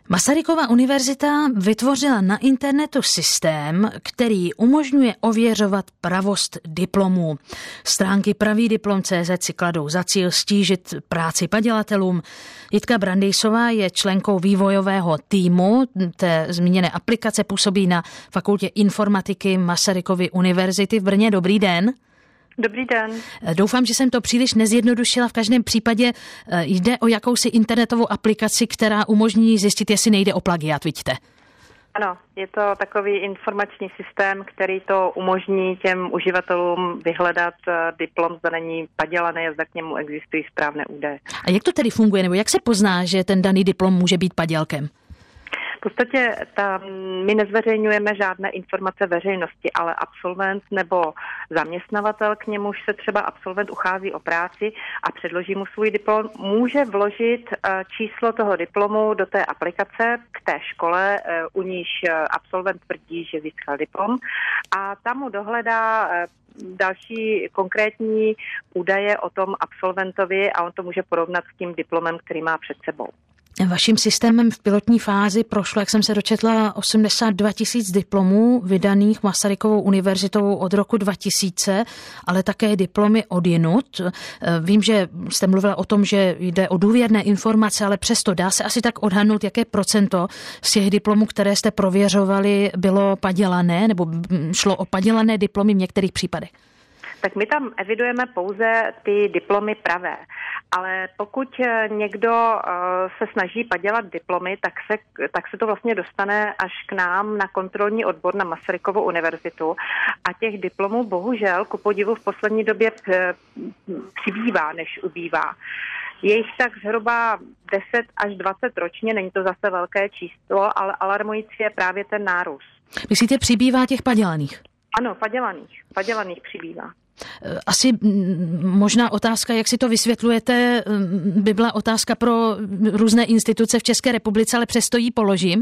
Masarykova univerzita vytvořila na internetu systém, který umožňuje ověřovat pravost diplomů. Stránky pravidiplom.cz si kladou za cíl stížit práci padělatelům. Jitka Brandejsová je členkou vývojového týmu té zmíněné aplikace, působí na Fakultě informatiky Masarykovy univerzity v Brně. Dobrý den. Dobrý den. Doufám, že jsem to příliš nezjednodušila. V každém případě jde o jakousi internetovou aplikaci, která umožní zjistit, jestli nejde o plagiát, vidíte? Ano, je to takový informační systém, který to umožní těm uživatelům vyhledat diplom, zda není padělaný a zda k němu existují správné údaje. A jak to tedy funguje, nebo jak se pozná, že ten daný diplom může být padělkem? V podstatě my nezveřejňujeme žádné informace veřejnosti, ale absolvent nebo zaměstnavatel, k němuž se třeba absolvent uchází o práci a předloží mu svůj diplom, může vložit číslo toho diplomu do té aplikace k té škole, u níž absolvent tvrdí, že získal diplom, a tam mu dohledá další konkrétní údaje o tom absolventovi a on to může porovnat s tím diplomem, který má před sebou. Vaším systémem v pilotní fázi prošlo, jak jsem se dočetla, 82 000 diplomů vydaných Masarykovou univerzitou od roku 2000, ale také diplomy odjinud. Vím, že jste mluvila o tom, že jde o důvěrné informace, ale přesto dá se asi tak odhadnout, jaké procento z těch diplomů, které jste prověřovali, bylo padělané, nebo šlo o padělané diplomy v některých případech? Tak my tam evidujeme pouze ty diplomy pravé. Ale pokud někdo se snaží padělat diplomy, tak se to vlastně dostane až k nám na kontrolní odbor na Masarykovu univerzitu. A těch diplomů bohužel ku podivu v poslední době přibývá, než ubývá. Je jich tak zhruba 10 až 20 ročně, není to zase velké číslo, ale alarmující je právě ten nárůst. Myslíte, přibývá těch padělaných? Ano, padělaných přibývá. Asi možná otázka, jak si to vysvětlujete, by byla otázka pro různé instituce v České republice, ale přesto ji položím.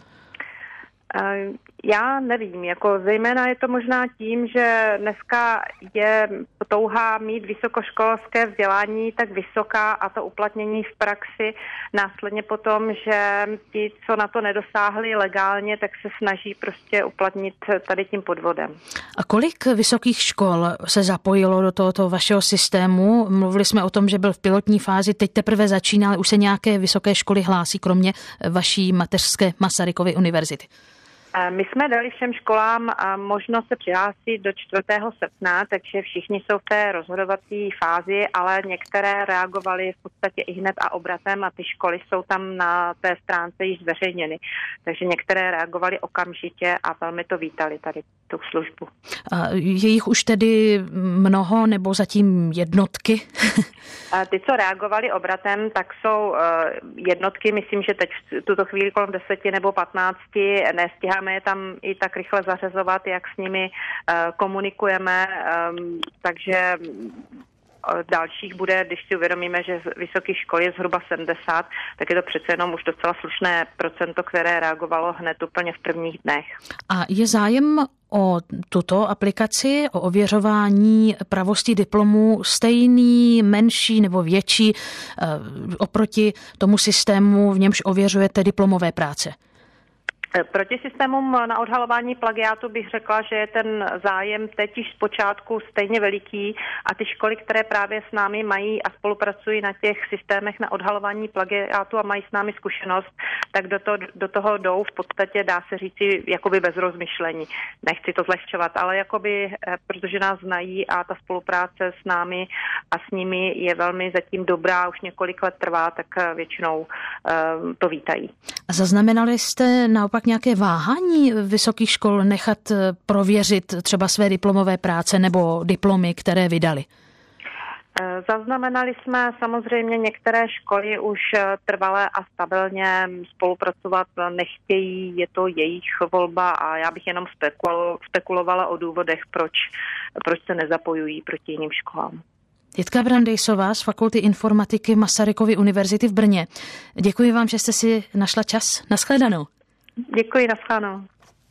Já nevím, zejména je to možná tím, že dneska je touha mít vysokoškolské vzdělání tak vysoká a to uplatnění v praxi následně potom, že ti, co na to nedosáhli legálně, tak se snaží prostě uplatnit tady tím podvodem. A kolik vysokých škol se zapojilo do tohoto vašeho systému? Mluvili jsme o tom, že byl v pilotní fázi, teď teprve začíná, ale už se nějaké vysoké školy hlásí, kromě vaší mateřské Masarykovy univerzity. My jsme dali všem školám možnost se přihlásit do 4. srpna, takže všichni jsou v té rozhodovací fázi, ale některé reagovaly v podstatě ihned a obratem a ty školy jsou tam na té stránce již zveřejněny. Takže některé reagovaly okamžitě a velmi to vítali tady tu službu. A je jich už tedy mnoho nebo zatím jednotky? Ty, co reagovali obratem, tak jsou jednotky, myslím, že teď v tuto chvíli kolem 10 nebo 15, nestíháme je tam i tak rychle zařazovat, jak s nimi komunikujeme, takže dalších bude, když si uvědomíme, že z vysokých škol je zhruba 70, tak je to přece jenom už docela slušné procento, které reagovalo hned úplně v prvních dnech. A je zájem o tuto aplikaci, o ověřování pravosti diplomů stejný, menší nebo větší oproti tomu systému, v němž ověřujete diplomové práce? Proti systémům na odhalování plagiátu bych řekla, že je ten zájem teď již zpočátku stejně veliký a ty školy, které právě s námi mají a spolupracují na těch systémech na odhalování plagiátu a mají s námi zkušenost, tak do toho jdou v podstatě, dá se říci, jakoby bez rozmyšlení. Nechci to zlehčovat, ale jakoby, protože nás znají a ta spolupráce s námi a s nimi je velmi zatím dobrá, už několik let trvá, tak většinou to vítají. A zaznamenali jste naopak nějaké váhání vysokých škol nechat prověřit třeba své diplomové práce nebo diplomy, které vydali? Zaznamenali jsme samozřejmě, některé školy už trvale a stabilně spolupracovat nechtějí, je to jejich volba a já bych jenom spekulovala o důvodech, proč se nezapojují proti jiným školám. Jitka Brandejsová z Fakulty informatiky Masarykovy univerzity v Brně. Děkuji vám, že jste si našla čas. Nashledanou. Děkuji, nashledanou.